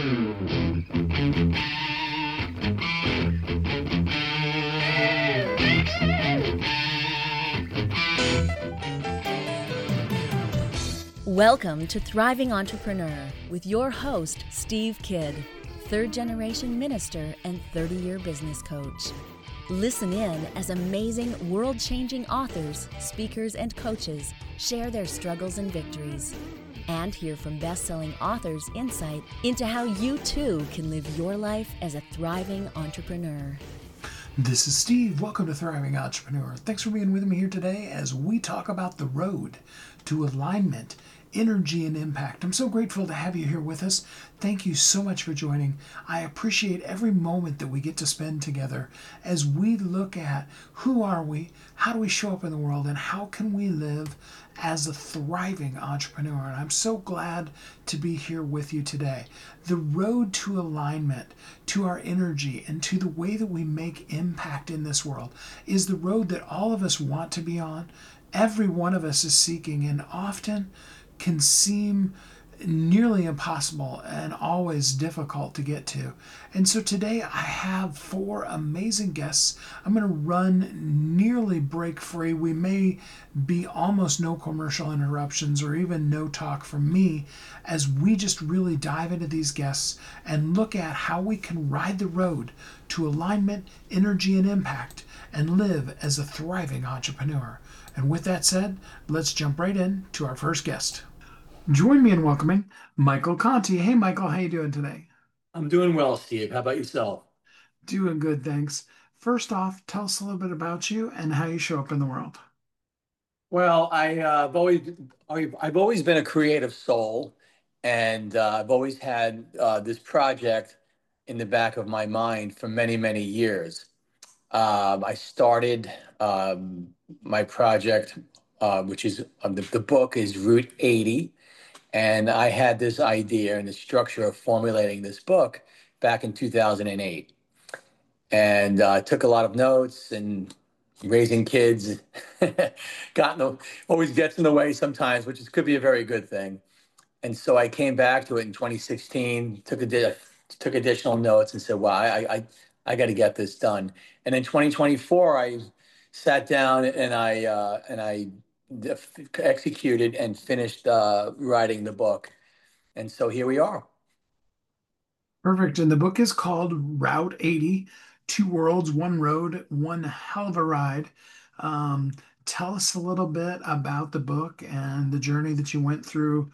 Welcome to Thriving Entrepreneur with your host, Steve Kidd, third-generation minister and 30-year business coach. Listen in as amazing, world-changing authors, speakers, and coaches share their struggles and victories. And hear from best-selling authors insight into how you too can live your life as a thriving entrepreneur. This is Steve. Welcome to Thriving Entrepreneur. Thanks for being with me here today as we talk about the road to alignment, energy, and impact. I'm so grateful to have you here with us. Thank you so much for joining. I appreciate every moment that we get to spend together as we look at who are we, how do we show up in the world, and how can we live as a thriving entrepreneur. And I'm so glad to be here with you today. The road to alignment, to our energy, and to the way that we make impact in this world is the road that all of us want to be on. Every one of us is seeking, and often can seem nearly impossible and always difficult to get to. And so today I have four amazing guests. I'm going to run nearly break free. We may be almost no commercial interruptions or even no talk from me as we just really dive into these guests and look at how we can ride the road to alignment, energy, and impact and live as a thriving entrepreneur. And with that said, let's jump right in to our first guest. Join me in welcoming Michael Conti. Hey, Michael, how you doing today? I'm doing well, Steve. How about yourself? Doing good, thanks. First off, tell us a little bit about you and how you show up in the world. Well, I've always been a creative soul, and I've always had this project in the back of my mind for many, many years. I started my project, which is the book is Route 80. And I had this idea and the structure of formulating this book back in 2008. And took a lot of notes, and raising kids always gets in the way sometimes, could be a very good thing. And so I came back to it in 2016, took additional notes and said, "Wow, I got to get this done." And in 2024, I sat down and I executed and finished writing the book. And so here we are. Perfect. And the book is called Route 80, Two Worlds, One Road, One Hell of a Ride. Tell us a little bit about the book and the journey that you went through,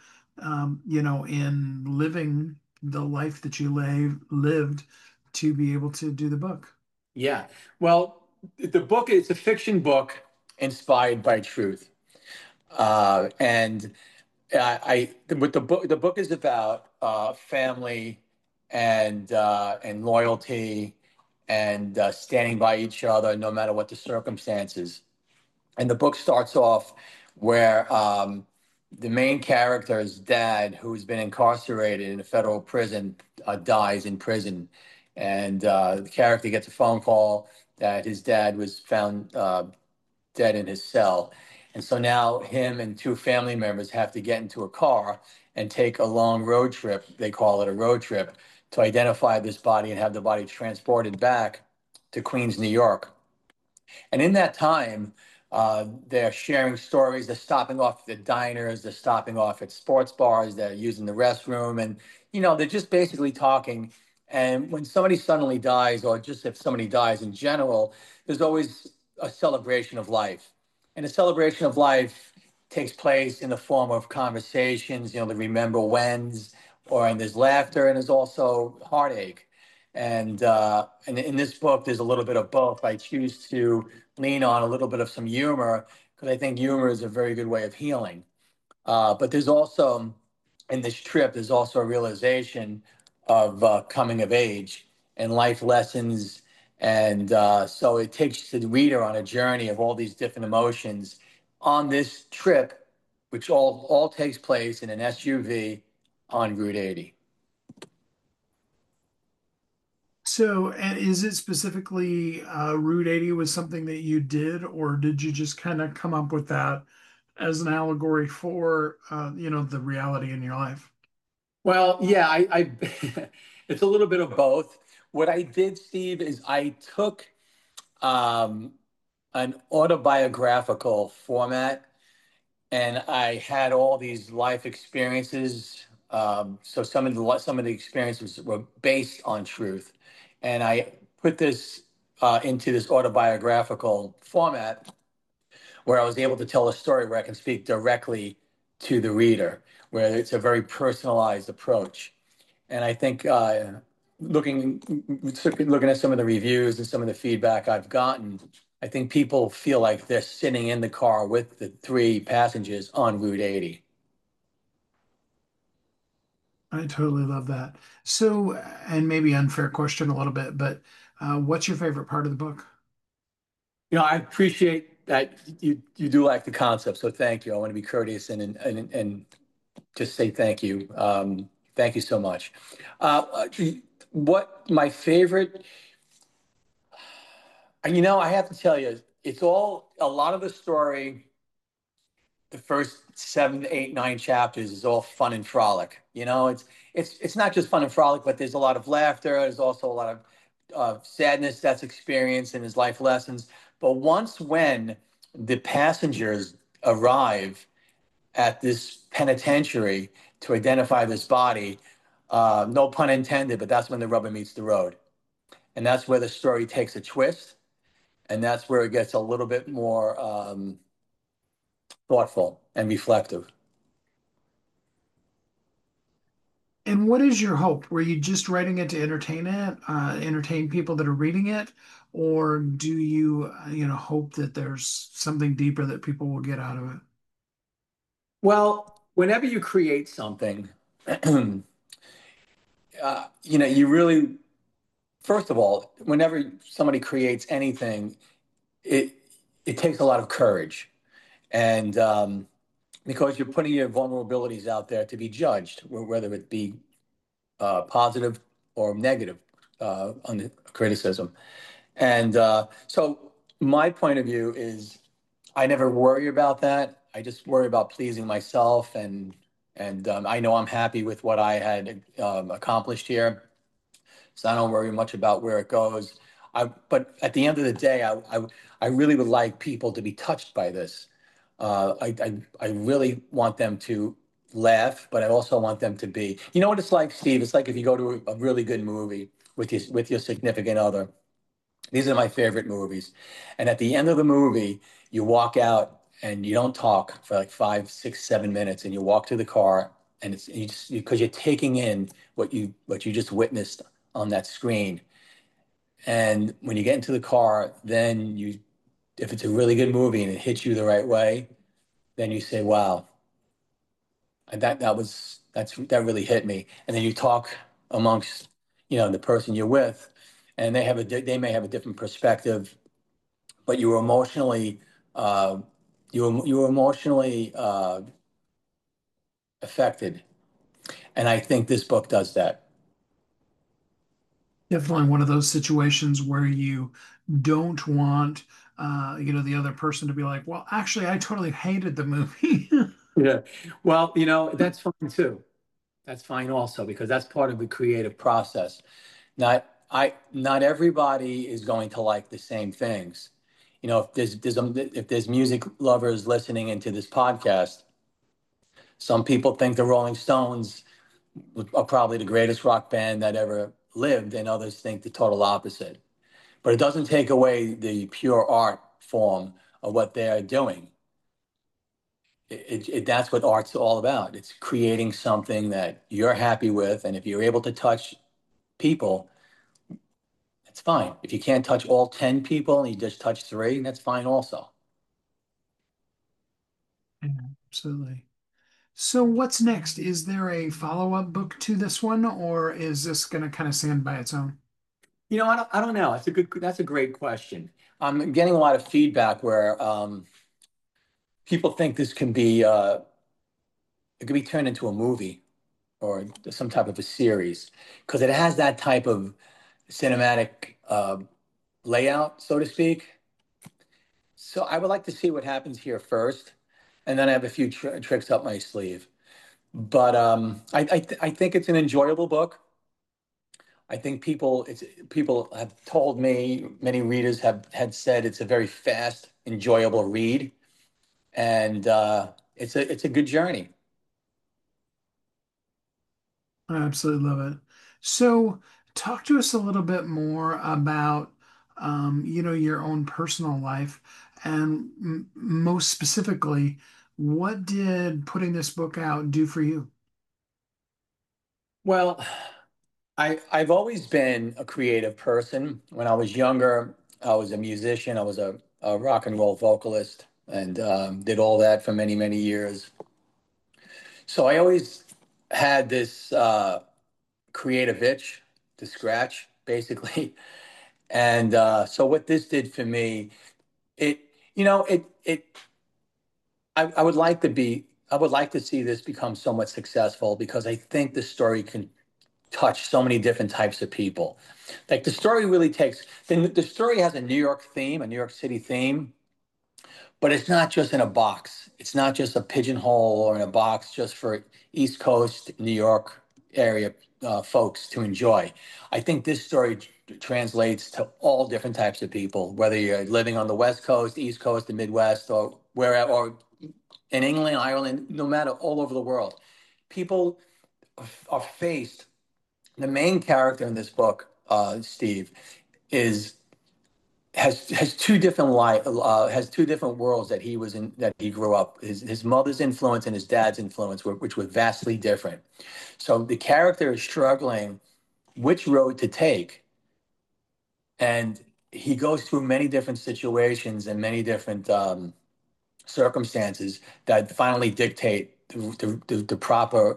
in living the life that you lived to be able to do the book. Yeah. Well, the book is a fiction book inspired by truth. And what the book is about family and loyalty and standing by each other no matter what the circumstances. And the book starts off where the main character's dad, who's been incarcerated in a federal prison, dies in prison. And the character gets a phone call that his dad was found dead in his cell. And so now him and two family members have to get into a car and take a long road trip. They call it a road trip to identify this body and have the body transported back to Queens, New York. And in that time, they're sharing stories. They're stopping off at diners. They're stopping off at sports bars. They're using the restroom. And, they're just basically talking. And when somebody suddenly dies, or just if somebody dies in general, there's always a celebration of life. And a celebration of life takes place in the form of conversations, the remember whens, and there's laughter, and there's also heartache. And in this book, there's a little bit of both. I choose to lean on a little bit of some humor because I think humor is a very good way of healing. But there's also, in this trip, there's also a realization of coming of age and life lessons. And so it takes the reader on a journey of all these different emotions on this trip, which all takes place in an SUV on Route 80. So, and is it specifically Route 80 was something that you did, or did you just kind of come up with that as an allegory for, the reality in your life? Well, yeah, it's a little bit of both. What I did, Steve, is I took um, an autobiographical format and I had all these life experiences. So some of the experiences were based on truth, and I put this into this autobiographical format where I was able to tell a story where I can speak directly to the reader, where it's a very personalized approach. And I think looking looking at some of the reviews and some of the feedback I've gotten, I think people feel like they're sitting in the car with the three passengers on Route 80. I totally love that. So, and maybe unfair question a little bit, but what's your favorite part of the book? I appreciate that you do like the concept, so thank you. I want to be courteous and just say thank you. Thank you so much. Uh, what my favorite, I have to tell you, it's all a lot of the story. The first 7, 8, 9 chapters is all fun and frolic. It's not just fun and frolic, but there's a lot of laughter. There's also a lot of sadness that's experienced in his life lessons. But when the passengers arrive at this penitentiary to identify this body, no pun intended, but that's when the rubber meets the road, and that's where the story takes a twist, and that's where it gets a little bit more thoughtful and reflective. And what is your hope? Were you just writing it to entertain people that are reading it, or do you, hope that there's something deeper that people will get out of it? Well, whenever you create something, you really, first of all, whenever somebody creates anything, it it takes a lot of courage, and because you're putting your vulnerabilities out there to be judged, whether it be positive or negative on the criticism. And so my point of view is I never worry about that. I just worry about pleasing myself, and I know I'm happy with what I had accomplished here, so I don't worry much about where it goes. But at the end of the day, I really would like people to be touched by this. I really want them to laugh, but I also want them to be. You know what it's like, Steve? It's like if you go to a really good movie with your significant other. These are my favorite movies. And at the end of the movie, you walk out and you don't talk for like 5, 6, 7 minutes, and you walk to the car, and it's you just because you're taking in what you just witnessed on that screen. And when you get into the car, then if it's a really good movie and it hits you the right way, then you say, "Wow, and that really hit me." And then you talk amongst the person you're with, and they may have a different perspective, but uh, you were emotionally affected, and I think this book does that. Definitely one of those situations where you don't want, the other person to be like, well, actually, I totally hated the movie. Yeah. Well, that's fine too. That's fine also because that's part of the creative process. Not everybody is going to like the same things. If there's music lovers listening into this podcast, some people think the Rolling Stones are probably the greatest rock band that ever lived, and others think the total opposite. But it doesn't take away the pure art form of what they're doing. That's what art's all about. It's creating something that you're happy with, and if you're able to touch people, that's fine. If you can't touch all 10 people and you just touch three, that's fine also. Yeah, absolutely. So what's next? Is there a follow-up book to this one, or is this going to kind of stand by its own? I don't know. That's a great question. I'm getting a lot of feedback where people think it could be turned into a movie or some type of a series because it has that type of cinematic layout, so to speak. So I would like to see what happens here first, and then I have a few tricks up my sleeve. But I think it's an enjoyable book. I think people have told me, many readers have had said it's a very fast, enjoyable read, and it's a good journey. I absolutely love it. So, talk to us a little bit more about, your own personal life, and most specifically, what did putting this book out do for you? Well, I've always been a creative person. When I was younger, I was a musician. I was a rock and roll vocalist, and did all that for many, many years. So I always had this creative itch to scratch, basically. And so what this did for me, it you know it I would like to be I would like to see this become somewhat successful because I think the story can touch so many different types of people. Like the story really takes the story has a New York theme, a New York City theme, but it's not just in a box. It's not just a pigeonhole or in a box just for East Coast New York area folks to enjoy. I think this story translates to all different types of people, whether you're living on the West Coast, East Coast, the Midwest, or wherever, or in England, Ireland, no matter, all over the world. People are faced. The main character in this book, Steve, is has two different has two different worlds that he grew up. His mother's influence and his dad's influence, which were vastly different. So the character is struggling which road to take, and he goes through many different situations and many different circumstances that finally dictate the proper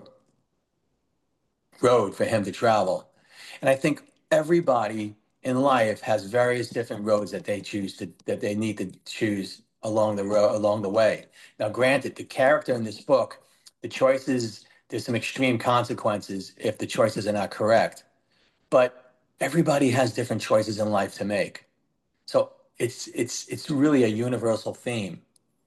road for him to travel. And I think everybody in life has various different roads that they need to choose along the way. Now, granted, the character in this book, the choices, there's some extreme consequences if the choices are not correct. But everybody has different choices in life to make. So it's really a universal theme.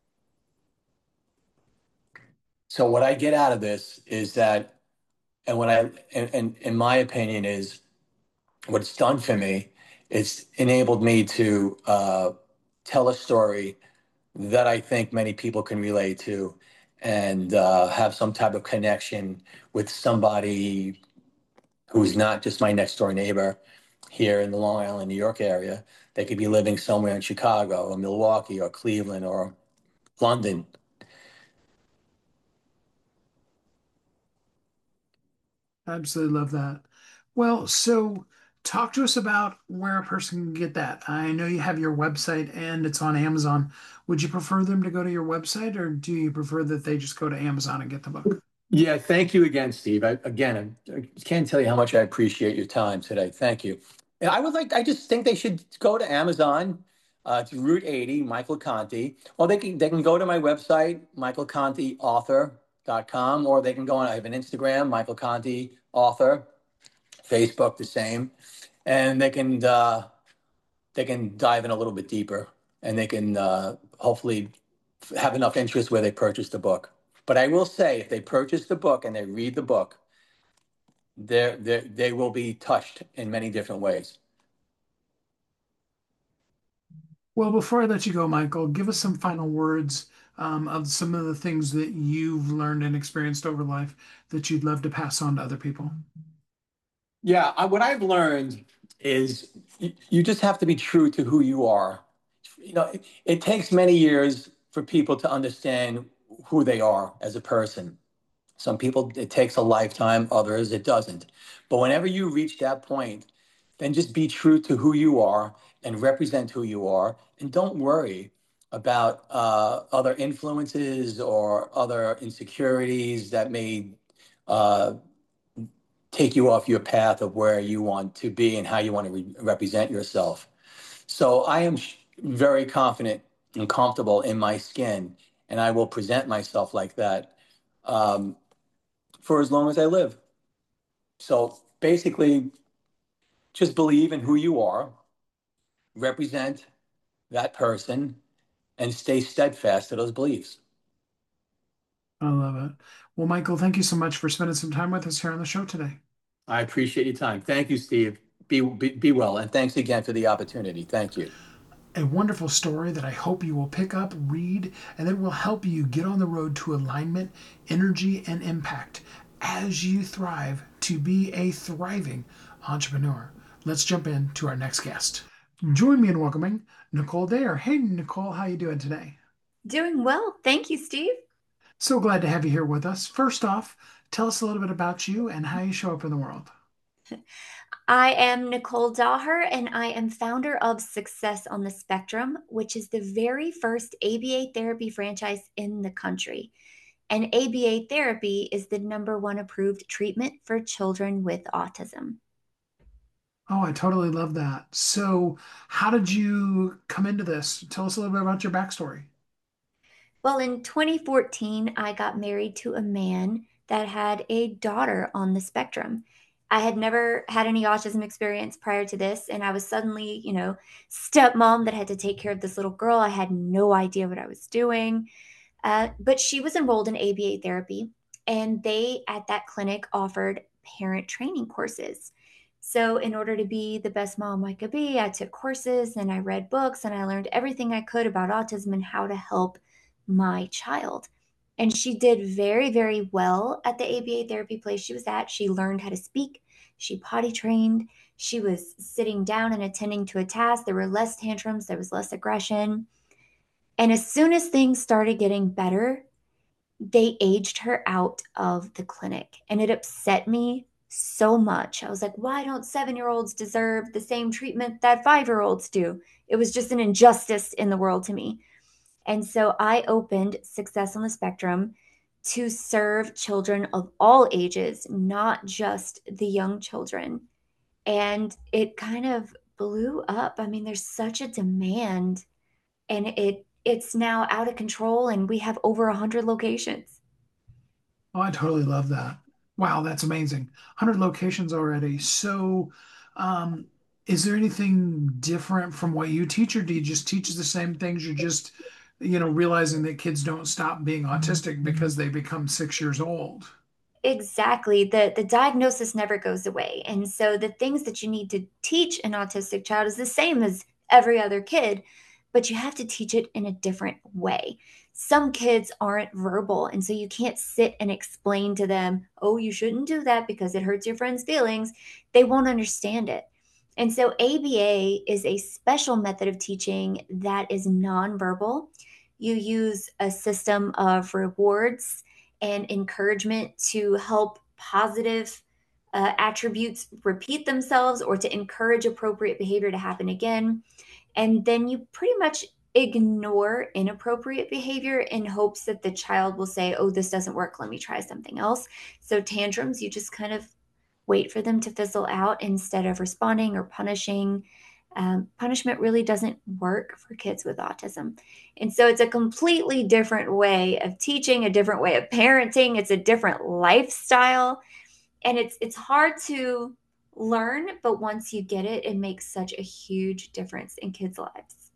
So what I get out of this is that, and what I and in my opinion is what it's done for me, it's enabled me to tell a story that I think many people can relate to and have some type of connection with somebody who's not just my next door neighbor here in the Long Island, New York area. They could be living somewhere in Chicago or Milwaukee or Cleveland or London. Absolutely love that. Well, so talk to us about where a person can get that. I know you have your website and it's on Amazon. Would you prefer them to go to your website, or do you prefer that they just go to Amazon and get the book? Yeah, thank you again, Steve. I can't tell you how much I appreciate your time today. Thank you. And I just think they should go to Amazon, to Route 80, Michael Conti, or they can go to my website, michaelcontiauthor.com, or they can go on, I have an Instagram, Michael Conti Author, Facebook, the same, and they can dive in a little bit deeper, and they can hopefully have enough interest where they purchase the book. But I will say, if they purchase the book and they read the book, they will be touched in many different ways. Well, before I let you go, Michael, give us some final words of some of the things that you've learned and experienced over life that you'd love to pass on to other people. Yeah, what I've learned is you just have to be true to who you are. It takes many years for people to understand who they are as a person. Some people, it takes a lifetime, others, it doesn't. But whenever you reach that point, then just be true to who you are and represent who you are. And don't worry about other influences or other insecurities that may uh, take you off your path of where you want to be and how you want to represent yourself. So I am very confident and comfortable in my skin, and I will present myself like that um, for as long as I live. So basically, just believe in who you are, represent that person, and stay steadfast to those beliefs. I love it. Well, Michael, thank you so much for spending some time with us here on the show today. I appreciate your time. Thank you, Steve. Be well, and thanks again for the opportunity. Thank you. A wonderful story that I hope you will pick up, read, and that will help you get on the road to alignment, energy, and impact as you thrive to be a thriving entrepreneur. Let's jump into our next guest. Join me in welcoming Nicole Dare. Hey, Nicole, how you doing today? Doing well. Thank you, Steve. So glad to have you here with us. First off, tell us a little bit about you and how you show up in the world. I am Nicole Daher, and I am founder of Success on the Spectrum, which is the very first ABA therapy franchise in the country. And ABA therapy is the number one approved treatment for children with autism. Oh, I totally love that. So, how did you come into this? Tell us a little bit about your backstory. Well, in 2014, I got married to a man that had a daughter on the spectrum. I had never had any autism experience prior to this, and I was suddenly, stepmom that had to take care of this little girl. I had no idea what I was doing. But she was enrolled in ABA therapy, and they at that clinic offered parent training courses. So, in order to be the best mom I could be, I took courses and I read books and I learned everything I could about autism and how to help my child. And she did very, very well at the ABA therapy place she was at. She learned how to speak, she potty trained, she was sitting down and attending to a task. There were less tantrums, there was less aggression. And as soon as things started getting better, they aged her out of the clinic. And it upset me so much. I was like, why don't 7-year-olds deserve the same treatment that 5-year-olds do? It was just an injustice in the world to me. And so I opened Success on the Spectrum to serve children of all ages, not just the young children. And it kind of blew up. I mean, there's such a demand, and it's now out of control, and we have over 100 locations. Oh, I totally love that. Wow, that's amazing. 100 locations already. So, um, is there anything different from what you teach, or do you just teach the same things? You're just, realizing that kids don't stop being autistic because they become 6 years old. Exactly. The diagnosis never goes away. And so the things that you need to teach an autistic child is the same as every other kid, but you have to teach it in a different way. Some kids aren't verbal, and so you can't sit and explain to them, "Oh, you shouldn't do that because it hurts your friend's feelings." They won't understand it. And so ABA is a special method of teaching that is nonverbal. You use a system of rewards and encouragement to help positive attributes repeat themselves or to encourage appropriate behavior to happen again. And then you pretty much ignore inappropriate behavior in hopes that the child will say, "Oh, this doesn't work. Let me try something else." So, tantrums, you just kind of wait for them to fizzle out instead of responding or punishing. Punishment really doesn't work for kids with autism. And so it's a completely different way of teaching, a different way of parenting. It's a different lifestyle. And it's hard to learn, but once you get it, it makes such a huge difference in kids' lives.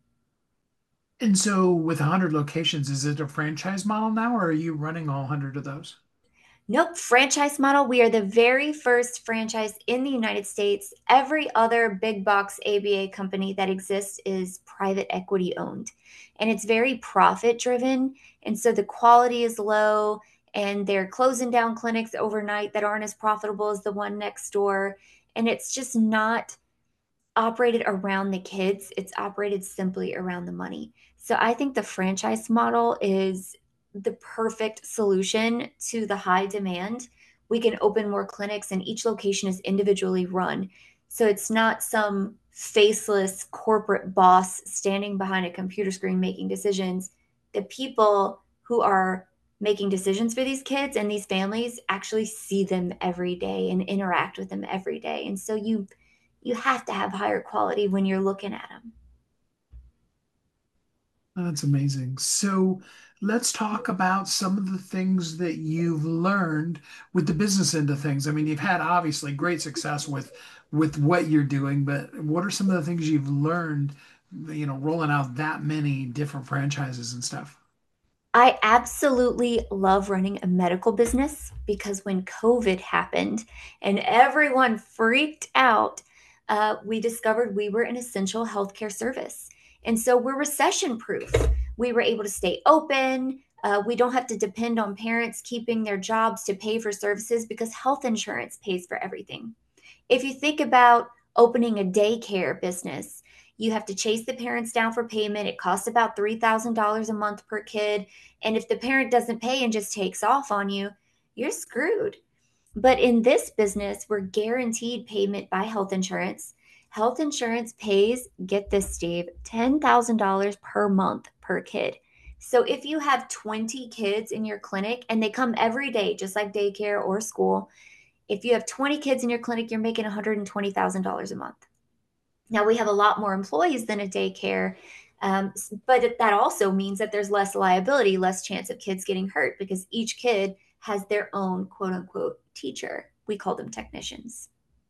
And so, with 100 locations, is it a franchise model now, or are you running all 100 of those? Nope, franchise model. We are the very first franchise in the United States. Every other big box ABA company that exists is private equity owned, and it's very profit driven. And so the quality is low, and they're closing down clinics overnight that aren't as profitable as the one next door. And it's just not operated around the kids, it's operated simply around the money. So I think the franchise model is the perfect solution to the high demand. We can open more clinics and each location is individually run. So it's not some faceless corporate boss standing behind a computer screen making decisions. The people who are making decisions for these kids and these families actually see them every day and interact with them every day. And so you have to have higher quality when you're looking at them. That's amazing. So let's talk about some of the things that you've learned with the business end of things. I mean, you've had obviously great success with what you're doing, but what are some of the things you've learned, rolling out that many different franchises and stuff? I absolutely love running a medical business because when COVID happened and everyone freaked out, we discovered we were an essential healthcare service. And so we're recession proof. We were able to stay open. We don't have to depend on parents keeping their jobs to pay for services because health insurance pays for everything. If you think about opening a daycare business, you have to chase the parents down for payment. It costs about $3,000 a month per kid. And if the parent doesn't pay and just takes off on you, you're screwed. But in this business, we're guaranteed payment by health insurance. Health insurance pays, get this, Steve, $10,000 per month per kid. So if you have 20 kids in your clinic and they come every day, just like daycare or school, if you have 20 kids in your clinic, you're making $120,000 a month. Now, we have a lot more employees than a daycare, but that also means that there's less liability, less chance of kids getting hurt because each kid has their own quote unquote teacher. We call them technicians.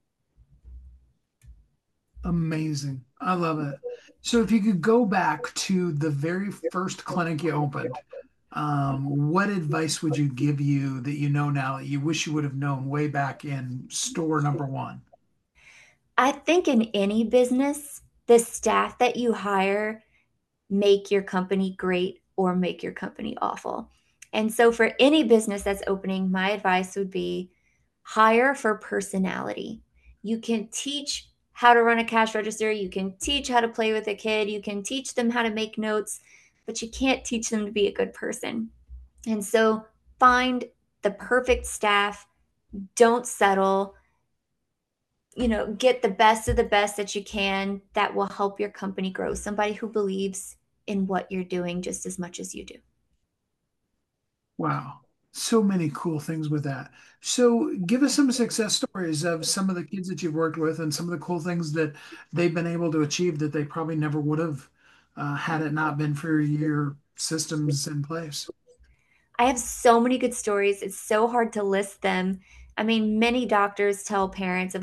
Amazing. I love it. So if you could go back to the very first clinic you opened, what advice would you give you that you know now that you wish you would have known way back in store number one? I think in any business, the staff that you hire make your company great or make your company awful. And so for any business that's opening, my advice would be hire for personality. You can teach how to run a cash register, you can teach how to play with a kid, you can teach them how to make notes, but you can't teach them to be a good person. And so find the perfect staff, don't settle, get the best of the best that you can that will help your company grow. Somebody who believes in what you're doing just as much as you do. Wow. So many cool things with that. So give us some success stories of some of the kids that you've worked with and some of the cool things that they've been able to achieve that they probably never would have had it not been for your systems in place. I have so many good stories. It's so hard to list them. I mean, many doctors tell parents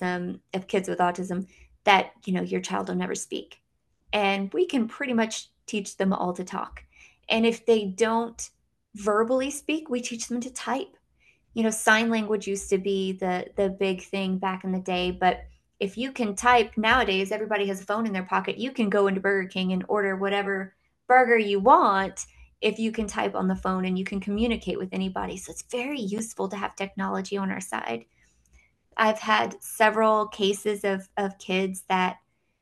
of kids with autism, that, your child will never speak. And we can pretty much teach them all to talk. And if they don't verbally speak, we teach them to type. Sign language used to be the big thing back in the day, but if you can type nowadays, everybody has a phone in their pocket. You can go into Burger King and order whatever burger you want if you can type on the phone and you can communicate with anybody. So it's very useful to have technology on our side. I've had several cases of kids that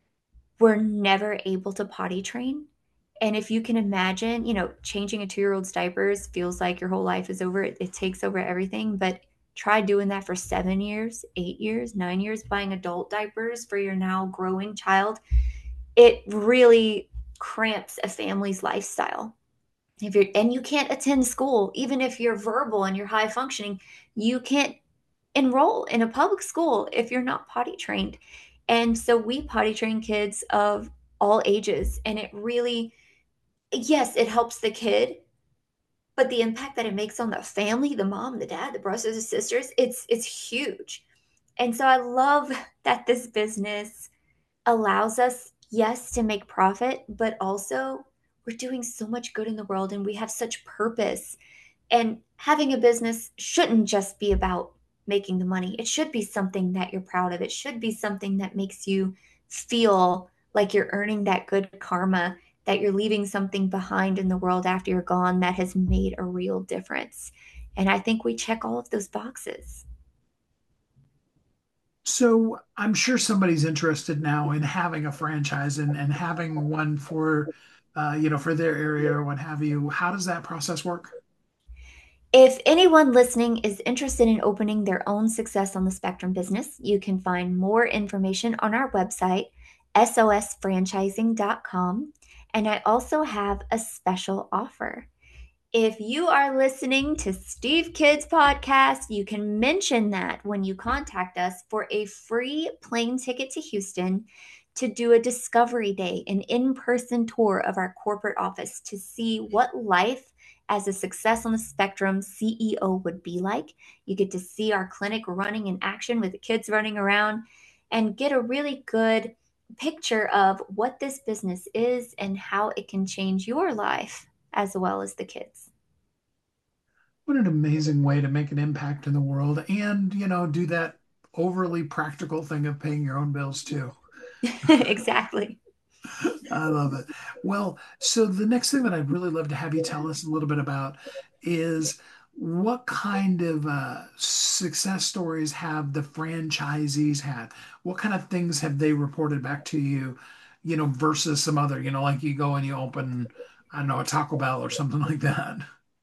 were never able to potty train. And if you can imagine, changing a 2-year-old's diapers feels like your whole life is over. It takes over everything. But try doing that for 7 years, 8 years, 9 years, buying adult diapers for your now growing child. It really cramps a family's lifestyle. And you can't attend school, even if you're verbal and you're high functioning, you can't enroll in a public school if you're not potty trained. And so we potty train kids of all ages. And it really, yes, it helps the kid, but the impact that it makes on the family, the mom, the dad, the brothers and sisters, it's huge. And so I love that this business allows us, yes, to make profit, but also we're doing so much good in the world and we have such purpose. And having a business shouldn't just be about making the money. It should be something that you're proud of. It should be something that makes you feel like you're earning that good karma, that you're leaving something behind in the world after you're gone that has made a real difference. And I think we check all of those boxes. So I'm sure somebody's interested now in having a franchise and having one for, for their area or what have you. How does that process work? If anyone listening is interested in opening their own Success on the Spectrum business, you can find more information on our website, sosfranchising.com. And I also have a special offer. If you are listening to Steve Kidd's podcast, you can mention that when you contact us for a free plane ticket to Houston to do a discovery day, an in-person tour of our corporate office to see what life as a Success on the Spectrum CEO would be like. You get to see our clinic running in action with the kids running around and get a really good picture of what this business is and how it can change your life. as well as the kids. What an amazing way to make an impact in the world and, do that overly practical thing of paying your own bills too. Exactly. I love it. Well, so the next thing that I'd really love to have you tell us a little bit about is what kind of success stories have the franchisees had? What kind of things have they reported back to you, versus some other, like you go and you open, I don't know, a Taco Bell or something like that.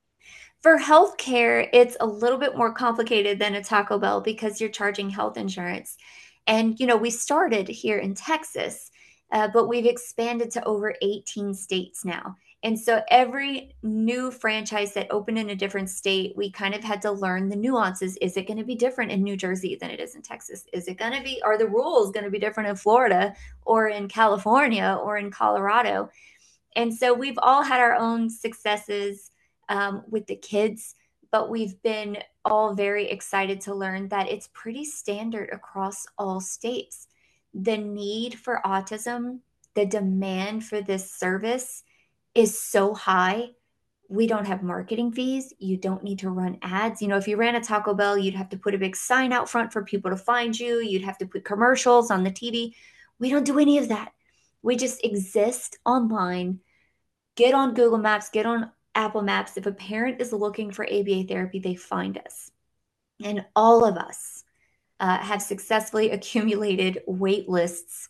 For healthcare, it's a little bit more complicated than a Taco Bell because you're charging health insurance. And, we started here in Texas, but we've expanded to over 18 states now. And so every new franchise that opened in a different state, we kind of had to learn the nuances. Is it going to be different in New Jersey than it is in Texas? Are the rules going to be different in Florida or in California or in Colorado? And so we've all had our own successes with the kids, but we've been all very excited to learn that it's pretty standard across all states. The need for autism, the demand for this service is so high. We don't have marketing fees. You don't need to run ads. If you ran a Taco Bell, you'd have to put a big sign out front for people to find you. You'd have to put commercials on the TV. We don't do any of that. We just exist online, get on Google Maps, get on Apple Maps. If a parent is looking for ABA therapy, they find us. And all of us have successfully accumulated wait lists.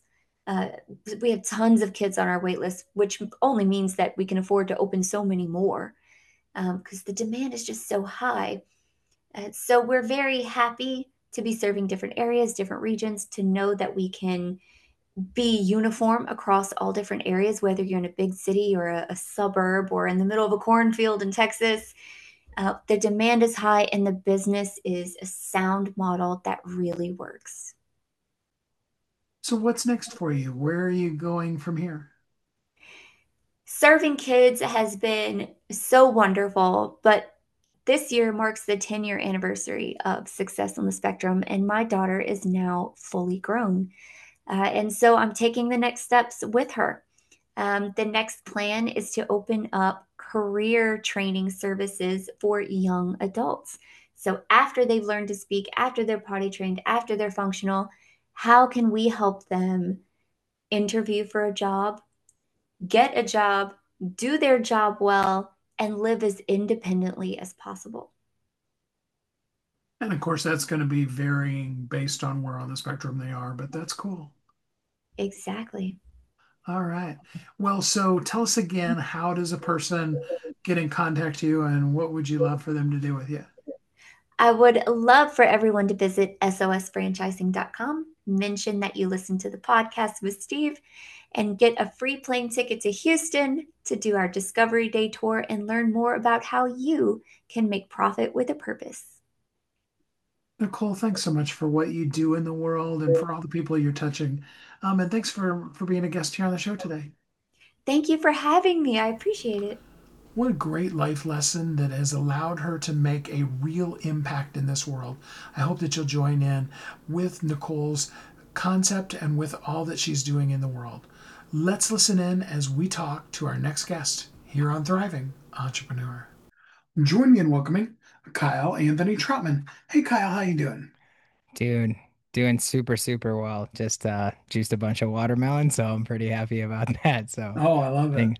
We have tons of kids on our wait list, which only means that we can afford to open so many more because the demand is just so high. So we're very happy to be serving different areas, different regions, to know that we can be uniform across all different areas, whether you're in a big city or a suburb or in the middle of a cornfield in Texas. The demand is high and the business is a sound model that really works. So what's next for you? Where are you going from here? Serving kids has been so wonderful, but this year marks the 10-year anniversary of Success on the Spectrum, and my daughter is now fully grown. And so I'm taking the next steps with her. The next plan is to open up career training services for young adults. So after they've learned to speak, after they're potty trained, after they're functional, how can we help them interview for a job, get a job, do their job well, and live as independently as possible? And of course, that's going to be varying based on where on the spectrum they are, but that's cool. Exactly. All right. Well, so tell us again, how does a person get in contact with you and what would you love for them to do with you? I would love for everyone to visit sosfranchising.com, mention that you listened to the podcast with Steve, and get a free plane ticket to Houston to do our Discovery Day tour and learn more about how you can make profit with a purpose. Nicole, thanks so much for what you do in the world and for all the people you're touching. And thanks for being a guest here on the show today. Thank you for having me. I appreciate it. What a great life lesson that has allowed her to make a real impact in this world. I hope that you'll join in with Nicole's concept and with all that she's doing in the world. Let's listen in as we talk to our next guest here on Thriving Entrepreneur. Join me in welcoming Kyle Anthony Trotman. Hey Kyle, how you doing? Dude, doing super, super well. Just juiced a bunch of watermelon, so I'm pretty happy about that. So Oh, I love it. think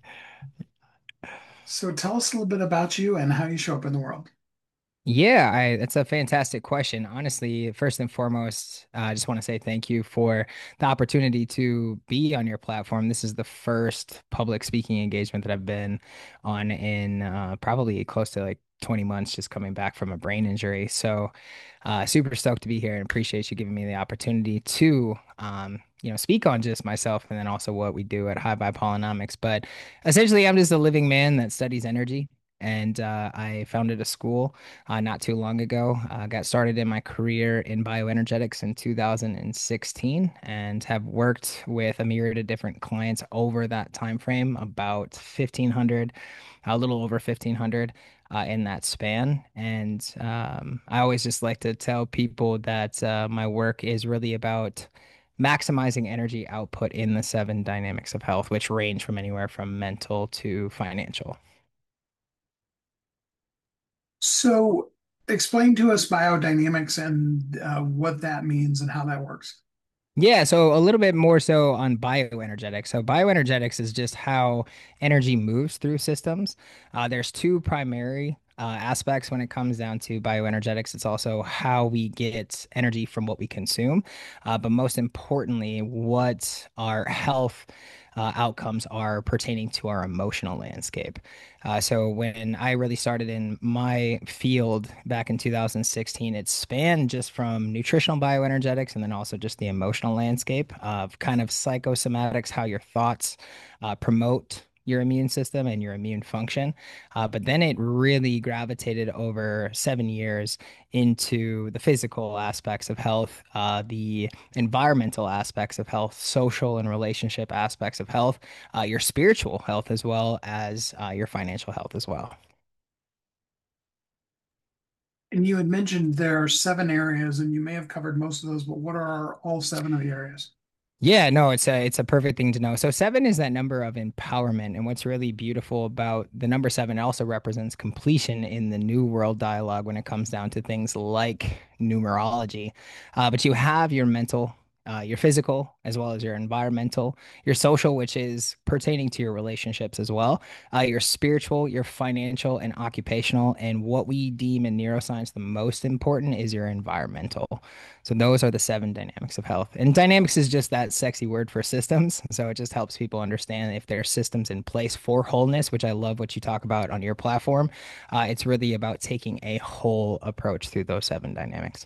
So tell us a little bit about you and how you show up in the world. yeah, that's a fantastic question. Honestly, first and foremost, I just want to say thank you for the opportunity to be on your platform. This is the first public speaking engagement that I've been on in probably close to like 20 months, just coming back from a brain injury. So, super stoked to be here and appreciate you giving me the opportunity to, speak on just myself and then also what we do at High Vibe Holonomics. But essentially, I'm just a living man that studies energy. And I founded a school not too long ago. Got started in my career in bioenergetics in 2016 and have worked with a myriad of different clients over that time frame, about 1,500, a little over 1,500 in that span. And I always just like to tell people that my work is really about maximizing energy output in the seven dynamics of health, which range from anywhere from mental to financial. So, explain to us biodynamics and what that means and how that works. Yeah, so a little bit more so on bioenergetics. So bioenergetics is just how energy moves through systems. There's two primary aspects when it comes down to bioenergetics. It's also how we get energy from what we consume, but most importantly, what our health outcomes are pertaining to our emotional landscape. So when I really started in my field back in 2016, it spanned just from nutritional bioenergetics and then also just the emotional landscape of kind of psychosomatics, how your thoughts promote your immune system and your immune function. But then it really gravitated over 7 years into the physical aspects of health, the environmental aspects of health, social and relationship aspects of health, your spiritual health, as well as your financial health as well. And you had mentioned there are 7 areas, and you may have covered most of those, but what are all 7 of the areas? Yeah, no, it's a perfect thing to know. So seven is that number of empowerment, and what's really beautiful about the number seven, it also represents completion in the New World dialogue when it comes down to things like numerology. But you have your mental, your physical, as well as your environmental, your social, which is pertaining to your relationships as well, your spiritual, your financial, and occupational. And what we deem in neuroscience the most important is your environmental. So those are the seven dynamics of health. And dynamics is just that sexy word for systems. So it just helps people understand if there are systems in place for wholeness, which I love what you talk about on your platform. It's really about taking a whole approach through those seven dynamics.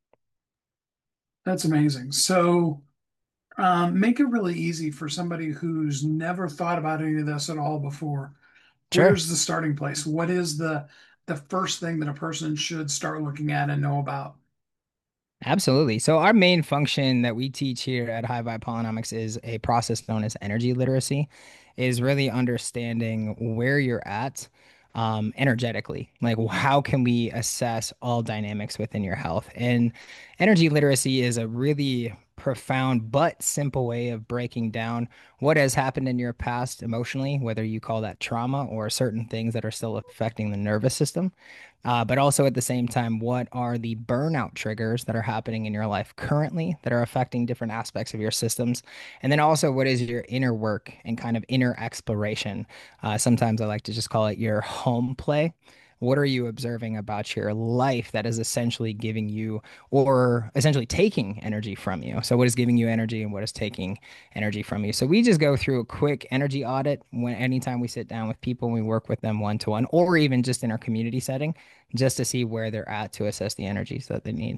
That's amazing. So, make it really easy for somebody who's never thought about any of this at all before. Sure. Where's the starting place? What is the first thing that a person should start looking at and know about? Absolutely. So our main function that we teach here at High Vibe Polynomics is a process known as energy literacy, is really understanding where you're at energetically. Like how can we assess all dynamics within your health? And energy literacy is a really profound but simple way of breaking down what has happened in your past emotionally, whether you call that trauma or certain things that are still affecting the nervous system. But also at the same time, what are the burnout triggers that are happening in your life currently that are affecting different aspects of your systems? And then also, what is your inner work and kind of inner exploration? Sometimes I like to just call it your home play. What are you observing about your life that is essentially giving you or essentially taking energy from you? So, what is giving you energy and what is taking energy from you? So, we just go through a quick energy audit when anytime we sit down with people and we work with them one to one, or even just in our community setting just to see where they're at to assess the energies that they need.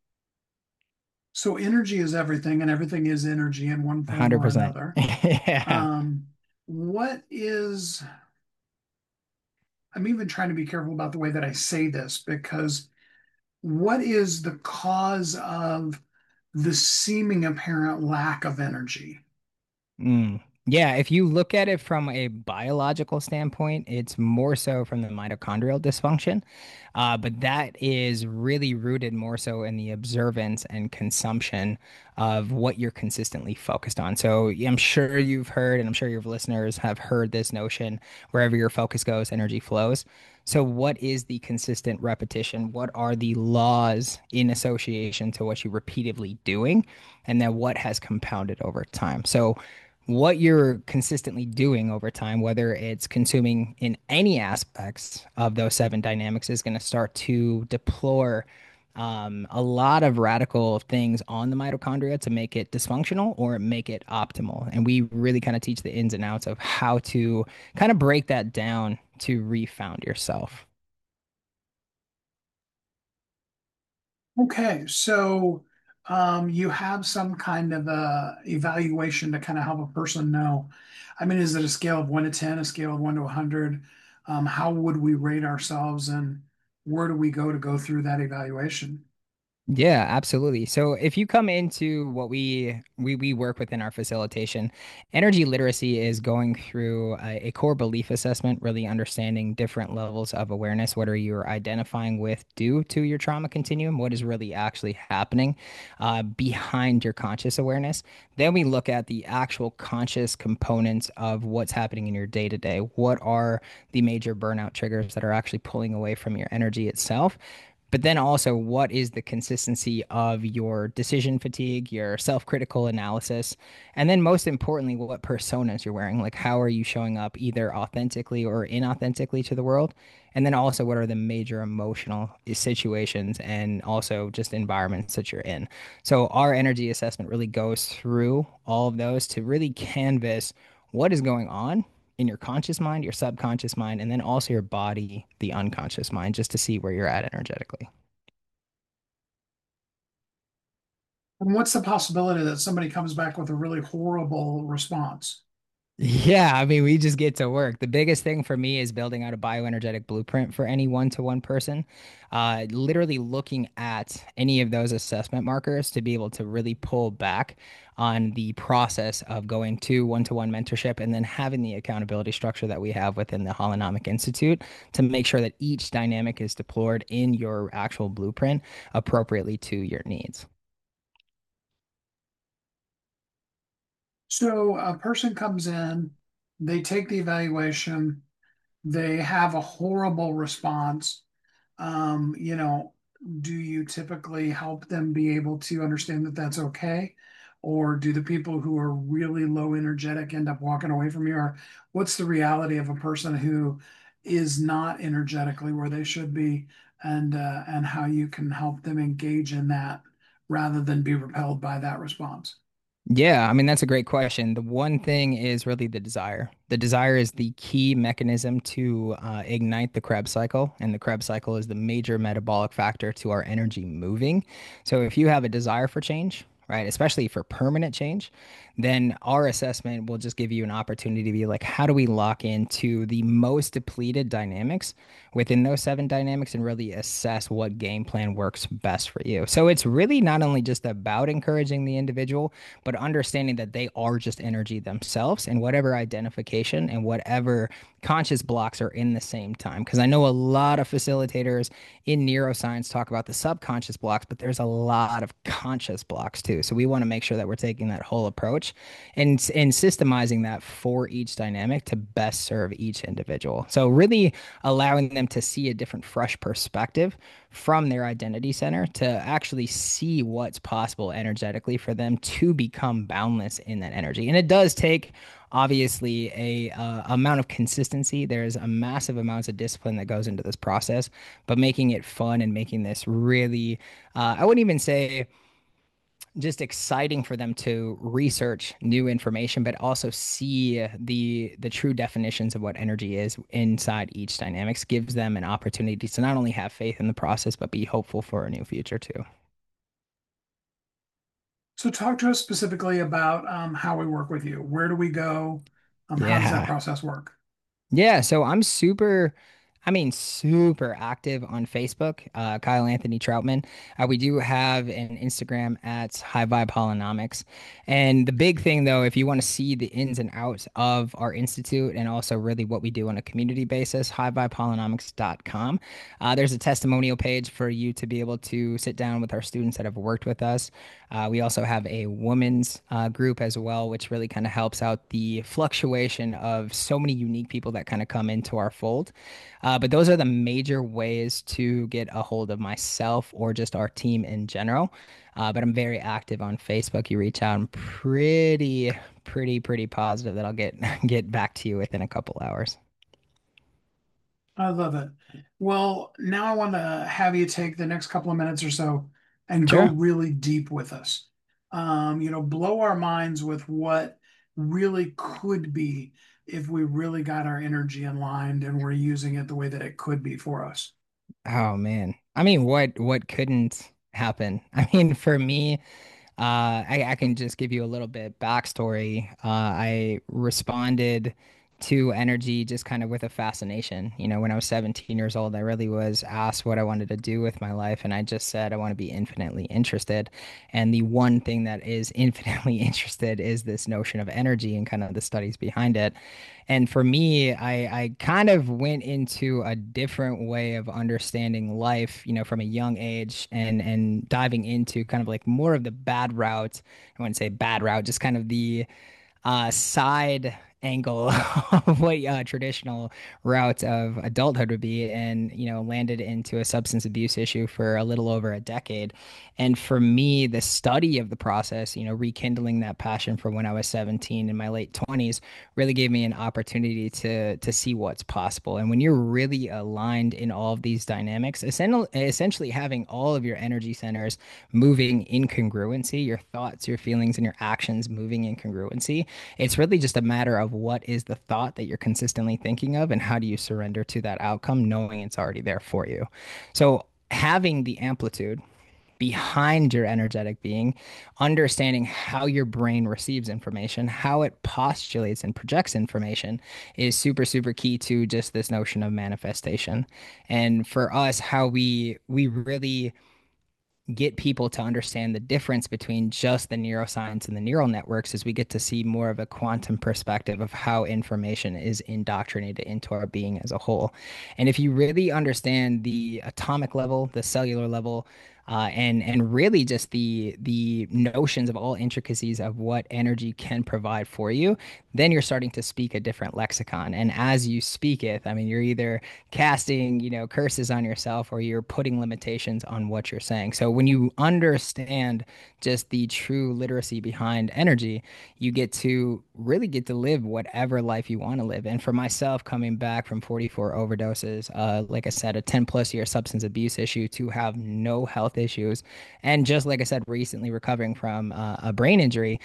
So, energy is everything, and everything is energy in one form or 100%. another. Yeah. Um, what is, I'm even trying to be careful about the way that I say this because what is the cause of the seeming apparent lack of energy? Mm. Yeah, if you look at it from a biological standpoint, it's more so from the mitochondrial dysfunction. But that is really rooted more so in the observance and consumption of what you're consistently focused on. So yeah, I'm sure you've heard, and I'm sure your listeners have heard this notion wherever your focus goes, energy flows. So, what is the consistent repetition? What are the laws in association to what you're repeatedly doing? And then what has compounded over time? So, what you're consistently doing over time, whether it's consuming in any aspects of those seven dynamics, is going to start to deploy a lot of radical things on the mitochondria to make it dysfunctional or make it optimal. And we really kind of teach the ins and outs of how to kind of break that down to refound yourself. Okay, so you have some kind of a evaluation to kind of help a person know. I mean, is it a scale of 1 to 10, a scale of 1 to 100? How would we rate ourselves, and where do we go to go through that evaluation? Yeah, absolutely. So if you come into what we work within our facilitation, energy literacy is going through a core belief assessment, really understanding different levels of awareness. What are you identifying with due to your trauma continuum? What is really actually happening behind your conscious awareness? Then we look at the actual conscious components of what's happening in your day to day. What are the major burnout triggers that are actually pulling away from your energy itself? But then also, what is the consistency of your decision fatigue, your self-critical analysis, and then most importantly, what personas you're wearing? Like, how are you showing up either authentically or inauthentically to the world? And then also, what are the major emotional situations and also just environments that you're in? So, our energy assessment really goes through all of those to really canvas what is going on in your conscious mind, your subconscious mind, and then also your body, the unconscious mind, just to see where you're at energetically. And what's the possibility that somebody comes back with a really horrible response? Yeah, I mean, we just get to work. The biggest thing for me is building out a bioenergetic blueprint for any one-to-one person. Literally looking at any of those assessment markers to be able to really pull back on the process of going to one-to-one mentorship and then having the accountability structure that we have within the Holonomic Institute to make sure that each dynamic is deployed in your actual blueprint appropriately to your needs. So a person comes in, they take the evaluation, they have a horrible response. You know, do you typically help them be able to understand that that's okay? Or do the people who are really low energetic end up walking away from you? Or what's the reality of a person who is not energetically where they should be, and how you can help them engage in that rather than be repelled by that response? Yeah, I mean, that's a great question. The one thing is really the desire. The desire is the key mechanism to ignite the Krebs cycle, and the Krebs cycle is the major metabolic factor to our energy moving. So if you have a desire for change, right, especially for permanent change, then our assessment will just give you an opportunity to be like, how do we lock into the most depleted dynamics within those seven dynamics and really assess what game plan works best for you? So it's really not only just about encouraging the individual but understanding that they are just energy themselves and whatever identification and whatever conscious blocks are in the same time. Because I know a lot of facilitators in neuroscience talk about the subconscious blocks, but there's a lot of conscious blocks too. So we want to make sure that we're taking that whole approach and systemizing that for each dynamic to best serve each individual. So really allowing them to see a different, fresh perspective from their identity center to actually see what's possible energetically for them to become boundless in that energy. And it does take obviously a amount of consistency. There's a massive amounts of discipline that goes into this process, but making it fun and making this really I wouldn't even say just exciting for them to research new information, but also see the true definitions of what energy is inside each dynamics gives them an opportunity to not only have faith in the process, but be hopeful for a new future too. So talk to us specifically about how we work with you. Where do we go? How does that Yeah. process work? Yeah, so I'm super, I mean, super active on Facebook, Kyle Anthony Troutman. We do have an Instagram at High Vibe Holonomics. And the big thing, though, if you want to see the ins and outs of our institute and also really what we do on a community basis, highvibeholonomics.com. There's a testimonial page for you to be able to sit down with our students that have worked with us. We also have a women's group as well, which really kind of helps out the fluctuation of so many unique people that kind of come into our fold. But those are the major ways to get a hold of myself or just our team in general. But I'm very active on Facebook. You reach out, I'm pretty positive that I'll get get back to you within a couple hours. I love it. Well, now I want to have you take the next couple of minutes or so and go Sure. really deep with us. Blow our minds with what really could be if we really got our energy aligned and we're using it the way that it could be for us. Oh man. I mean, what couldn't happen? I mean, for me, I can just give you a little bit backstory. I responded to energy just kind of with a fascination. When I was 17 years old, I really was asked what I wanted to do with my life, and I just said I want to be infinitely interested. And the one thing that is infinitely interested is this notion of energy and kind of the studies behind it. And for me, I kind of went into a different way of understanding life, from a young age and diving into kind of like more of the bad route. I wouldn't say bad route, just kind of the side angle of what traditional route of adulthood would be, and landed into a substance abuse issue for a little over a decade. And for me, the study of the process, rekindling that passion from when I was 17 in my late 20s, really gave me an opportunity to see what's possible. And when you're really aligned in all of these dynamics, essentially having all of your energy centers moving in congruency, your thoughts, your feelings, and your actions moving in congruency, it's really just a matter of what is the thought that you're consistently thinking of and how do you surrender to that outcome, knowing it's already there for you. So having the amplitude behind your energetic being, understanding how your brain receives information, how it postulates and projects information is super, super key to just this notion of manifestation. And for us, how we really get people to understand the difference between just the neuroscience and the neural networks is we get to see more of a quantum perspective of how information is indoctrinated into our being as a whole. And if you really understand the atomic level, the cellular level, and really just the notions of all intricacies of what energy can provide for you, then you're starting to speak a different lexicon. And as you speak it, I mean, you're either casting, curses on yourself or you're putting limitations on what you're saying. So when you understand just the true literacy behind energy, you really get to live whatever life you want to live. And for myself, coming back from 44 overdoses, like I said, a 10 plus year substance abuse issue, to have no health issues, and just like I said, recently recovering from a brain injury,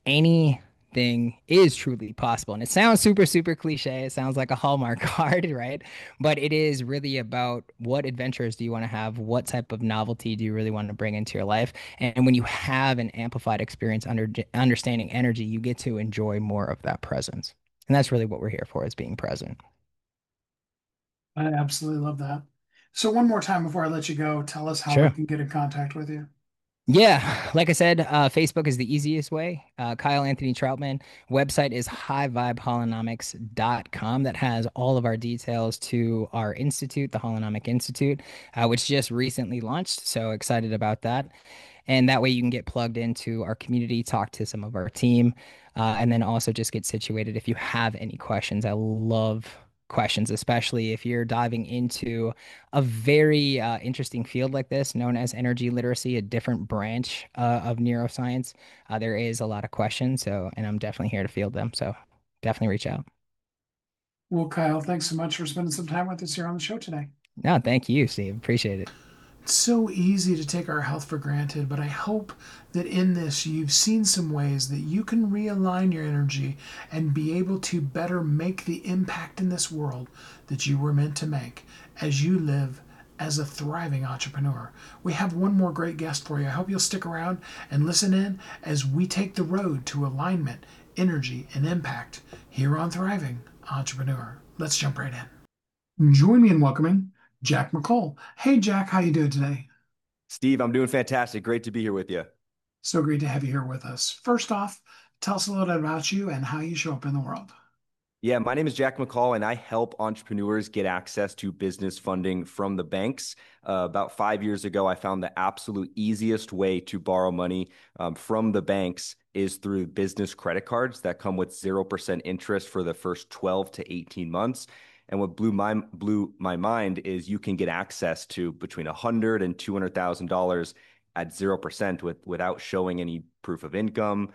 anything is truly possible. And it sounds super, super cliche. It sounds like a Hallmark card, right? But it is really about what adventures do you want to have? What type of novelty do you really want to bring into your life? And when you have an amplified experience understanding energy, you get to enjoy more of that presence. And that's really what we're here for, is being present. I absolutely love that. So one more time before I let you go, tell us how we Sure. can get in contact with you. Yeah, like I said, Facebook is the easiest way. Kyle Anthony Troutman. Website is highvibeholonomics.com. That has all of our details to our institute, the Holonomic Institute, which just recently launched. So excited about that. And that way you can get plugged into our community, talk to some of our team, and then also just get situated if you have any questions. I love questions, especially if you're diving into a very interesting field like this, known as energy literacy, a different branch of neuroscience. There is a lot of questions, and I'm definitely here to field them. So definitely reach out. Well, Kyle, thanks so much for spending some time with us here on the show today. No, thank you, Steve. Appreciate it. It's so easy to take our health for granted, but I hope that in this you've seen some ways that you can realign your energy and be able to better make the impact in this world that you were meant to make as you live as a thriving entrepreneur. We have one more great guest for you. I hope you'll stick around and listen in as we take the road to alignment, energy, and impact here on Thriving Entrepreneur. Let's jump right in. Join me in welcoming Jack McCall. Hey, Jack, how you doing today? Steve, I'm doing fantastic. Great to be here with you. So great to have you here with us. First off, tell us a little bit about you and how you show up in the world. Yeah, my name is Jack McCall, and I help entrepreneurs get access to business funding from the banks. About 5 years ago, I found the absolute easiest way to borrow money from the banks is through business credit cards that come with 0% interest for the first 12 to 18 months. And what blew my mind is you can get access to between $100,000 and $200,000 at 0% without showing any proof of income,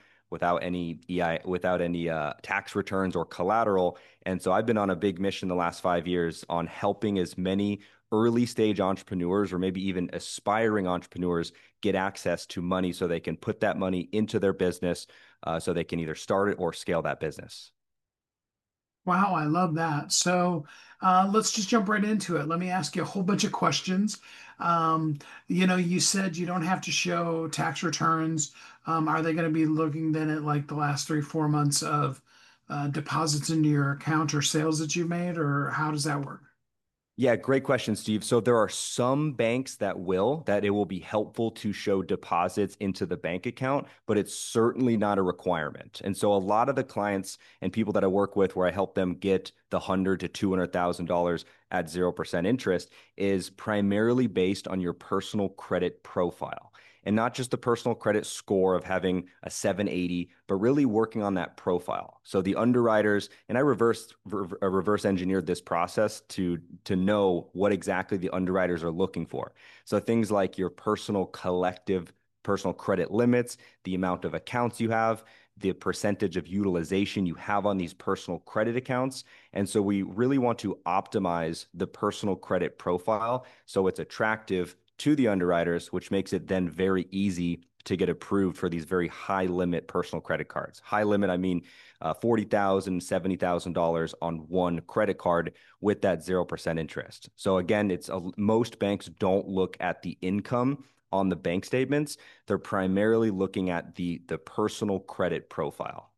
without any tax returns or collateral. And so I've been on a big mission the last 5 years on helping as many early stage entrepreneurs or maybe even aspiring entrepreneurs get access to money so they can put that money into their business so they can either start it or scale that business. Wow, I love that. So let's just jump right into it. Let me ask you a whole bunch of questions. You said you don't have to show tax returns. Are they going to be looking then at like the last 3, 4 months of deposits into your account or sales that you've made, or how does that work? Yeah, great question, Steve. So there are some banks that it will be helpful to show deposits into the bank account, but it's certainly not a requirement. And so a lot of the clients and people that I work with where I help them get the 100 to $200,000 at 0% interest is primarily based on your personal credit profile. And not just the personal credit score of having a 780, but really working on that profile. So the underwriters, and I reverse engineered this process to know what exactly the underwriters are looking for. So things like your personal collective personal credit limits, the amount of accounts you have, the percentage of utilization you have on these personal credit accounts. And so we really want to optimize the personal credit profile so it's attractive to the underwriters, which makes it then very easy to get approved for these very high limit personal credit cards. High limit, I mean $40,000, $70,000 on one credit card with that 0% interest. So again, most banks don't look at the income on the bank statements. They're primarily looking at the personal credit profile.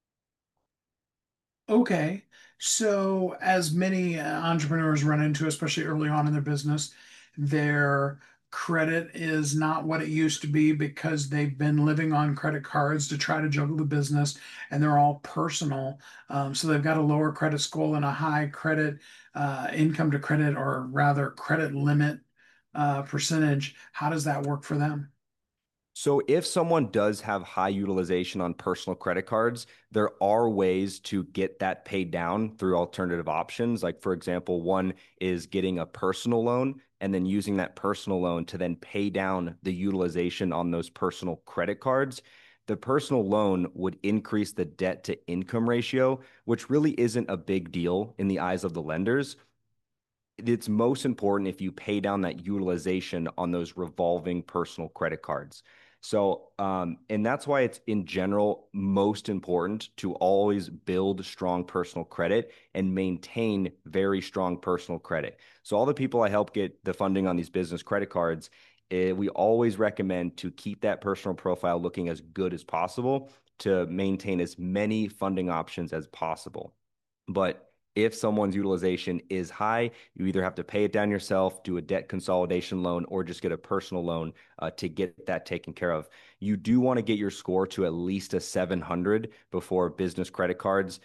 Okay. So, as many entrepreneurs run into, especially early on in their business, their credit is not what it used to be because they've been living on credit cards to try to juggle the business, and they're all personal. So, they've got a lower credit score and a high credit income to credit, or rather, credit limit percentage. How does that work for them? So if someone does have high utilization on personal credit cards, there are ways to get that paid down through alternative options. Like, for example, one is getting a personal loan and then using that personal loan to then pay down the utilization on those personal credit cards. The personal loan would increase the debt to income ratio, which really isn't a big deal in the eyes of the lenders. It's most important if you pay down that utilization on those revolving personal credit cards. So, and that's why it's in general most important to always build strong personal credit and maintain very strong personal credit. So, all the people I help get the funding on these business credit cards, we always recommend to keep that personal profile looking as good as possible to maintain as many funding options as possible. But if someone's utilization is high, you either have to pay it down yourself, do a debt consolidation loan, or just get a personal loan to get that taken care of. You do want to get your score to at least a 700 before business credit cards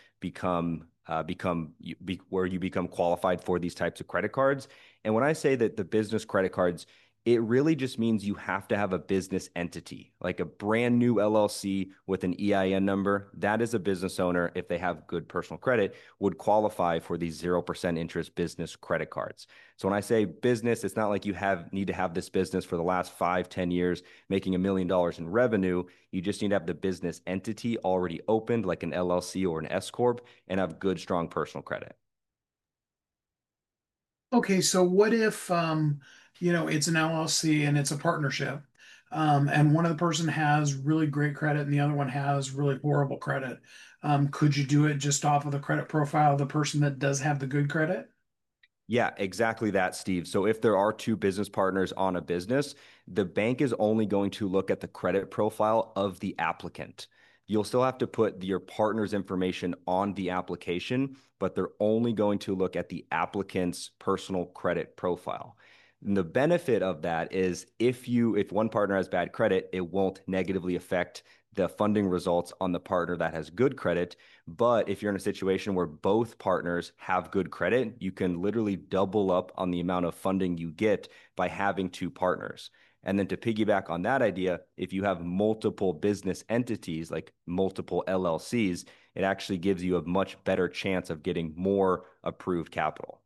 where you become qualified for these types of credit cards. And when I say that the business credit cards, it really just means you have to have a business entity, like a brand new LLC with an EIN number. That is a business owner, if they have good personal credit, would qualify for these 0% interest business credit cards. So when I say business, it's not like you need to have this business for the last 5, 10 years, making $1 million in revenue. You just need to have the business entity already opened, like an LLC or an S Corp, and have good, strong personal credit. Okay, so what if it's an LLC and it's a partnership, and one of the person has really great credit and the other one has really horrible credit? Could you do it just off of the credit profile of the person that does have the good credit? Yeah, exactly that, Steve. So if there are two business partners on a business, the bank is only going to look at the credit profile of the applicant. You'll still have to put your partner's information on the application, but they're only going to look at the applicant's personal credit profile. And the benefit of that is if one partner has bad credit, it won't negatively affect the funding results on the partner that has good credit. But if you're in a situation where both partners have good credit, you can literally double up on the amount of funding you get by having two partners. And then to piggyback on that idea, if you have multiple business entities, like multiple LLCs, it actually gives you a much better chance of getting more approved capital.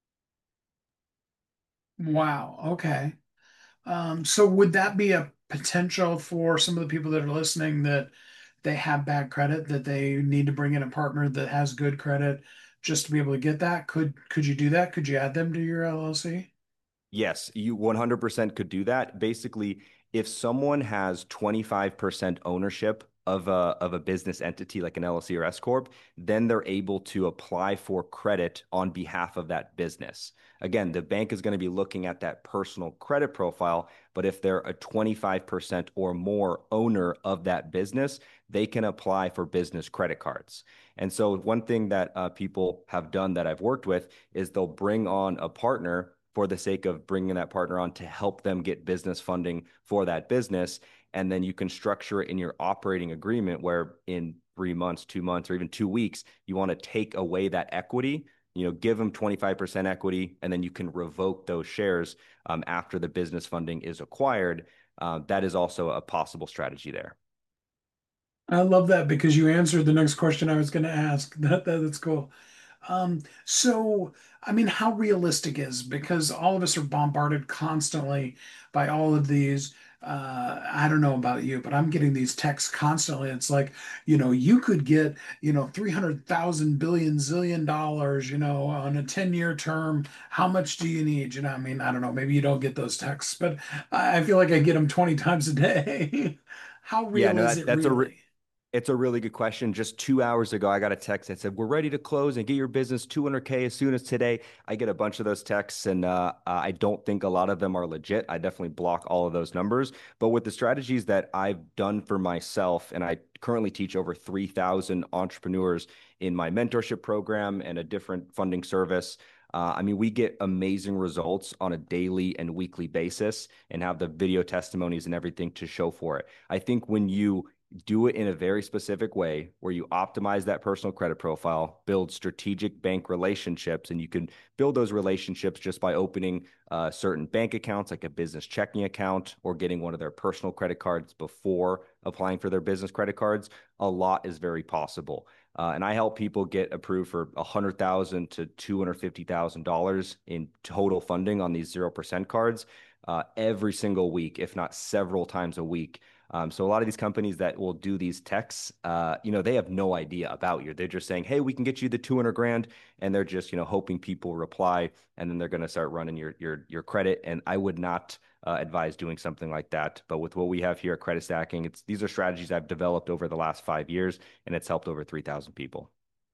Wow, okay. So would that be a potential for some of the people that are listening that they have bad credit, that they need to bring in a partner that has good credit just to be able to get that? Could you do that? Could you add them to your LLC? Yes, you 100% could do that. Basically, if someone has 25% ownership of a business entity like an LLC or S corp, then they're able to apply for credit on behalf of that business. Again, the bank is going to be looking at that personal credit profile, but if they're a 25% or more owner of that business, they can apply for business credit cards. And so one thing that people have done that I've worked with is they'll bring on a partner for the sake of bringing that partner on to help them get business funding for that business. And then you can structure it in your operating agreement where in 3 months, 2 months, or even 2 weeks, you want to take away that equity, give them 25% equity, and then you can revoke those shares after the business funding is acquired. That is also a possible strategy there. I love that because you answered the next question I was going to ask. That's cool. So, I mean, how realistic is because all of us are bombarded constantly by all of these. I don't know about you, but I'm getting these texts constantly. It's like, you could get, 300,000 billion zillion dollars, on a 10-year term. How much do you need? I mean, I don't know. Maybe you don't get those texts, but I feel like I get them 20 times a day. How Yeah, real no, is it that's really? it's a really good question. Just 2 hours ago, I got a text that said, "We're ready to close and get your business 200K as soon as today." I get a bunch of those texts, and I don't think a lot of them are legit. I definitely block all of those numbers. But with the strategies that I've done for myself, and I currently teach over 3,000 entrepreneurs in my mentorship program and a different funding service. I mean, we get amazing results on a daily and weekly basis and have the video testimonies and everything to show for it. I think when you do it in a very specific way where you optimize that personal credit profile, build strategic bank relationships, and you can build those relationships just by opening certain bank accounts like a business checking account or getting one of their personal credit cards before applying for their business credit cards. A lot is very possible. And I help people get approved for $100,000 to $250,000 in total funding on these 0% cards every single week, if not several times a week. So a lot of these companies that will do these texts, they have no idea about you. They're just saying, "Hey, we can get you the 200 grand," and they're just, hoping people reply, and then they're going to start running your credit. And I would not advise doing something like that. But with what we have here at Credit Stacking, these are strategies I've developed over the last 5 years, and it's helped over 3,000 people.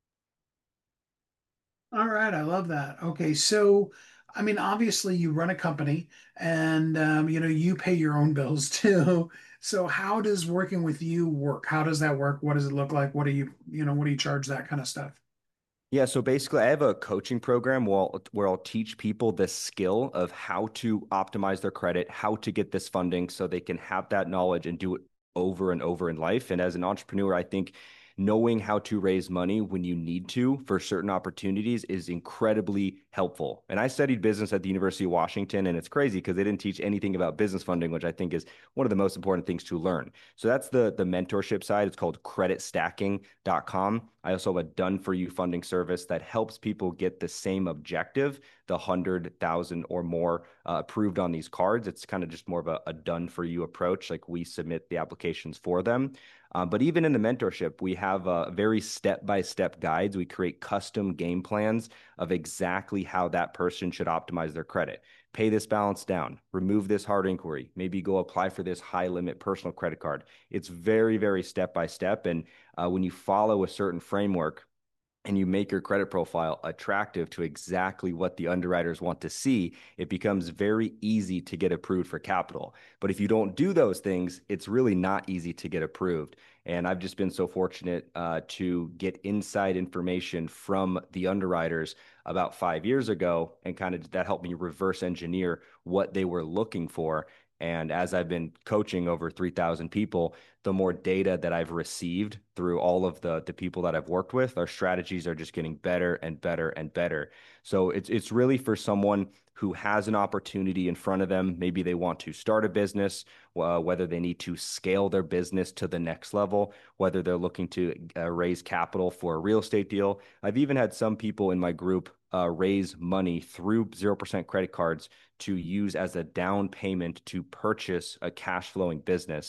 All right, I love that. Okay, so I mean, obviously you run a company and you pay your own bills too. So how does working with you work? How does that work? What does it look like? What do you charge, that kind of stuff? Yeah, so basically, I have a coaching program where I'll teach people the skill of how to optimize their credit, how to get this funding so they can have that knowledge and do it over and over in life. And as an entrepreneur, I think knowing how to raise money when you need to for certain opportunities is incredibly helpful. And I studied business at the University of Washington, and it's crazy because they didn't teach anything about business funding, which I think is one of the most important things to learn. So that's the mentorship side. It's called creditstacking.com. I also have a done for you funding service that helps people get the same objective, the 100,000 or more approved on these cards. It's kind of just more of a done for you approach. Like we submit the applications for them. But even in the mentorship, we have very step-by-step guides. We create custom game plans of exactly how that person should optimize their credit. Pay this balance down, remove this hard inquiry, maybe go apply for this high limit personal credit card. It's very, very step by step. And when you follow a certain framework, and you make your credit profile attractive to exactly what the underwriters want to see, it becomes very easy to get approved for capital. But if you don't do those things, it's really not easy to get approved. And I've just been so fortunate to get inside information from the underwriters about 5 years ago, and kind of that helped me reverse engineer what they were looking for. And as I've been coaching over 3,000 people, the more data that I've received through all of the people that I've worked with, our strategies are just getting better and better and better. So it's really for someone who has an opportunity in front of them. Maybe they want to start a business, whether they need to scale their business to the next level, whether they're looking to raise capital for a real estate deal. I've even had some people in my group raise money through 0% credit cards to use as a down payment to purchase a cash flowing business.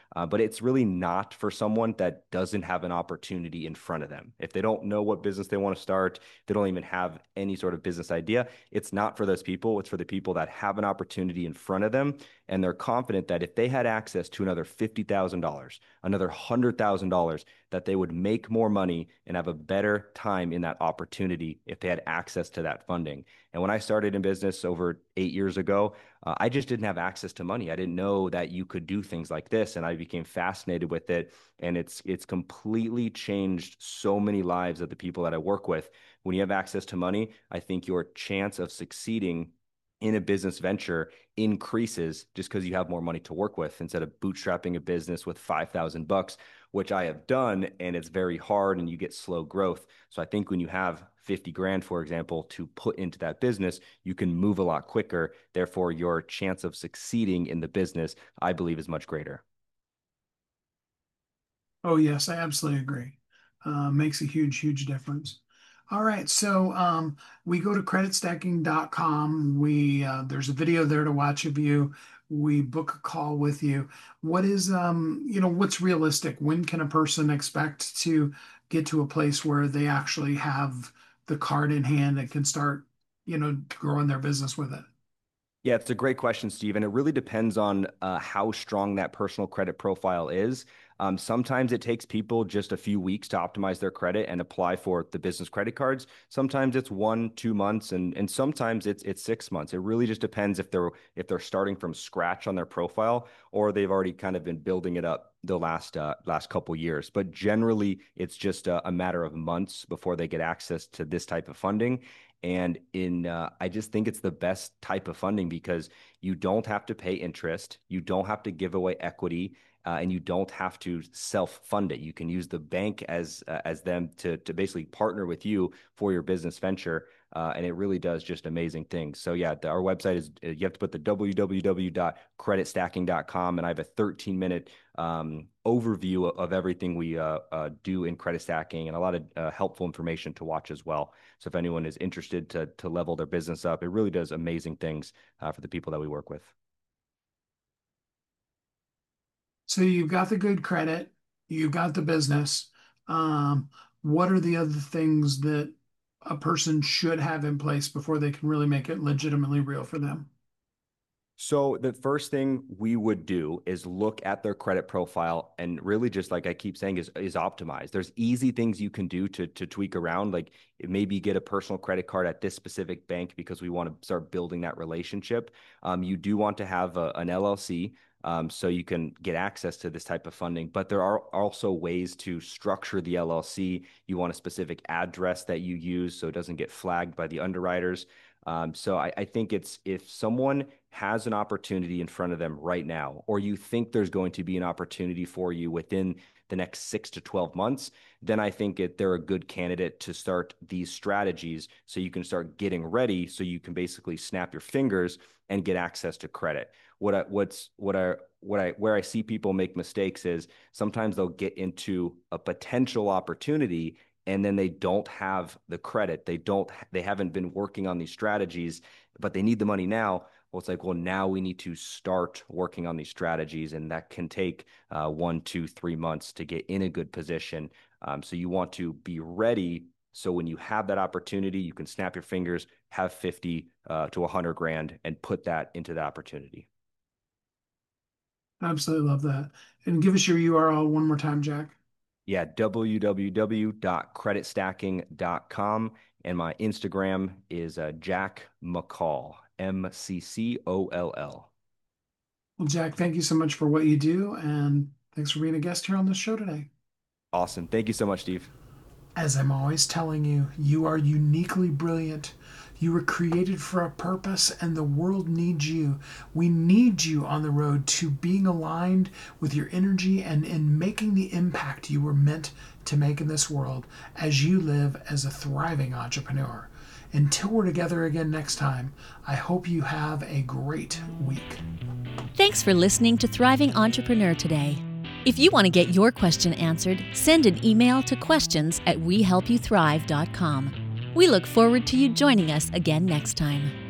But it's really not for someone that doesn't have an opportunity in front of them. If they don't know what business they want to start, they don't even have any sort of business idea, it's not for those people. It's for the people that have an opportunity in front of them, and they're confident that if they had access to another $50,000, another $100,000, that they would make more money and have a better time in that opportunity if they had access to that funding. And when I started in business over 8 years ago, I just didn't have access to money. I didn't know that you could do things like this, and I became fascinated with it. And it's completely changed so many lives of the people that I work with. When you have access to money, I think your chance of succeeding in a business venture increases just because you have more money to work with instead of bootstrapping a business with $5,000, which I have done, and it's very hard and you get slow growth. So I think when you have 50 grand, for example, to put into that business, you can move a lot quicker. Therefore, your chance of succeeding in the business, I believe, is much greater. Oh, yes, I absolutely agree. Makes a huge difference. All right, so we go to creditstacking.com. There's a video there to watch of you. We book a call with you. What is what's realistic? When can a person expect to get to a place where they actually have the card in hand and can start, growing their business with it? Yeah, it's a great question, Steve. And it really depends on how strong that personal credit profile is. Sometimes it takes people just a few weeks to optimize their credit and apply for the business credit cards. Sometimes it's 1-2 months, and sometimes it's 6 months. It really just depends if they're starting from scratch on their profile or they've already kind of been building it up the last couple years. But generally, it's just a matter of months before they get access to this type of funding. And I just think it's the best type of funding because you don't have to pay interest, you don't have to give away equity, and you don't have to self-fund it. You can use the bank as them to basically partner with you for your business venture, and it really does just amazing things. So yeah, our website is, you have to put the www.creditstacking.com, and I have a 13-minute overview of everything we do in credit stacking and a lot of helpful information to watch as well. So if anyone is interested to level their business up, it really does amazing things for the people that we work with. So you've got the good credit, you've got the business. What are the other things that a person should have in place before they can really make it legitimately real for them? So the first thing we would do is look at their credit profile and really just like I keep saying is optimize. There's easy things you can do to tweak around, like maybe get a personal credit card at this specific bank because we want to start building that relationship. You do want to have an LLC. So you can get access to this type of funding, but there are also ways to structure the LLC. You want a specific address that you use so it doesn't get flagged by the underwriters. So I think it's if someone has an opportunity in front of them right now, or you think there's going to be an opportunity for you within the next 6 to 12 months, then I think they're a good candidate to start these strategies so you can start getting ready so you can basically snap your fingers and get access to credit. Where I see people make mistakes is sometimes they'll get into a potential opportunity and then they don't have the credit. They haven't been working on these strategies, but they need the money now. Well, it's like, well, now we need to start working on these strategies, and that can take 1, 2, 3 months to get in a good position. So you want to be ready. So when you have that opportunity, you can snap your fingers, have 50 to 100 grand, and put that into the opportunity. Absolutely love that. And give us your URL one more time, Jack. Yeah, www.creditstacking.com. And my Instagram is Jack McCall, MCCOLL. Well, Jack, thank you so much for what you do. And thanks for being a guest here on the show today. Awesome. Thank you so much, Steve. As I'm always telling you, you are uniquely brilliant. You were created for a purpose, and the world needs you. We need you on the road to being aligned with your energy and in making the impact you were meant to make in this world as you live as a thriving entrepreneur. Until we're together again next time, I hope you have a great week. Thanks for listening to Thriving Entrepreneur today. If you want to get your question answered, send an email to questions@wehelpyouthrive.com. We look forward to you joining us again next time.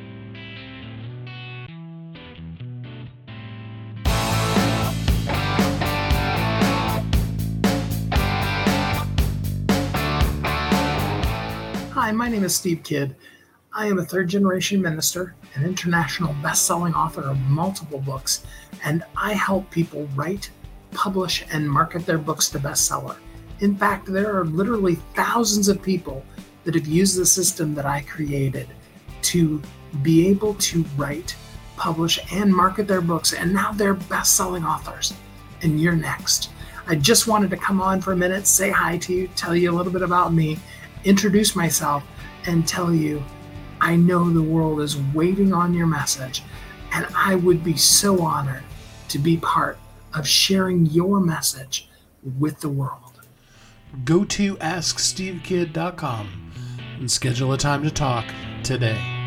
Hi, my name is Steve Kidd. I am a third-generation minister, an international best-selling author of multiple books, and I help people write, publish, and market their books to bestseller. In fact, there are literally thousands of people that have used the system that I created to be able to write, publish, and market their books, and now they're best-selling authors. And you're next. I just wanted to come on for a minute, say hi to you, tell you a little bit about me, introduce myself, and tell you I know the world is waiting on your message, and I would be so honored to be part of sharing your message with the world. Go to AskSteveKidd.com and schedule a time to talk today.